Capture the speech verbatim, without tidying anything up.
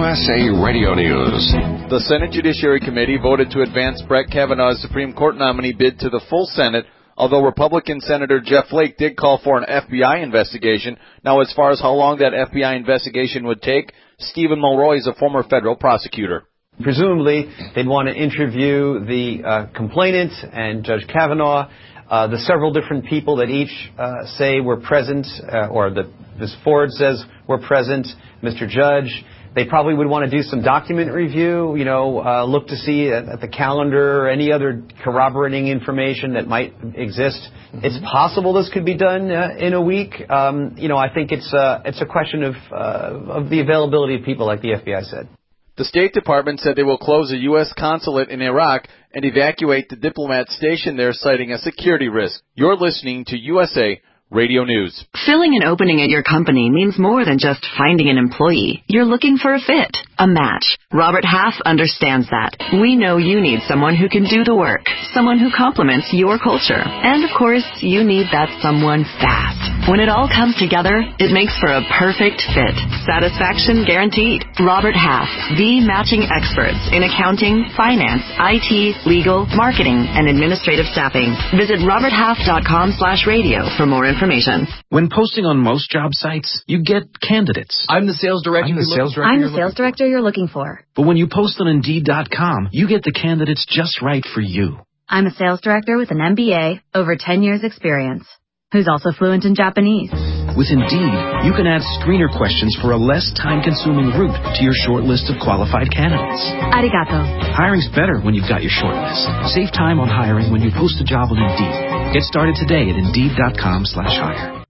U S A Radio News. The Senate Judiciary Committee voted to advance Brett Kavanaugh's Supreme Court nominee bid to the full Senate, although Republican Senator Jeff Flake did call for an F B I investigation. Now, as far as how long that F B I investigation would take, Stephen Mulroy is a former federal prosecutor. Presumably, they'd want to interview the uh, complainant and Judge Kavanaugh, uh, the several different people that each uh, say were present, uh, or that Miz Ford says were present, Mister Judge. They probably would want to do some document review, you know, uh, look to see at, at the calendar or any other corroborating information that might exist. Mm-hmm. It's possible this could be done uh, in a week. Um, you know, I think it's, uh, it's a question of, uh, of the availability of people, like the F B I said. The State Department said they will close a U S consulate in Iraq and evacuate the diplomats stationed there, citing a security risk. You're listening to U S A Radio News. Filling an opening at your company means more than just finding an employee. You're looking for a fit, a match. Robert Half understands that. We know you need someone who can do the work, someone who complements your culture. And, of course, you need that someone fast. When it all comes together, it makes for a perfect fit. Satisfaction guaranteed. Robert Half, the matching experts in accounting, finance, I T, legal, marketing, and administrative staffing. Visit roberthalf.com slash radio for more information. Information. When posting on most job sites, you get candidates. I'm the sales director. I'm the sales director. I'm the sales director you're looking for. But when you post on Indeed dot com, you get the candidates just right for you. I'm a sales director with an M B A, over ten years experience, who's also fluent in Japanese. With Indeed, you can add screener questions for a less time-consuming route to your short list of qualified candidates. Arigato. Hiring's better when you've got your short list. Save time on hiring when you post a job on Indeed. Get started today at Indeed dot com slash hire.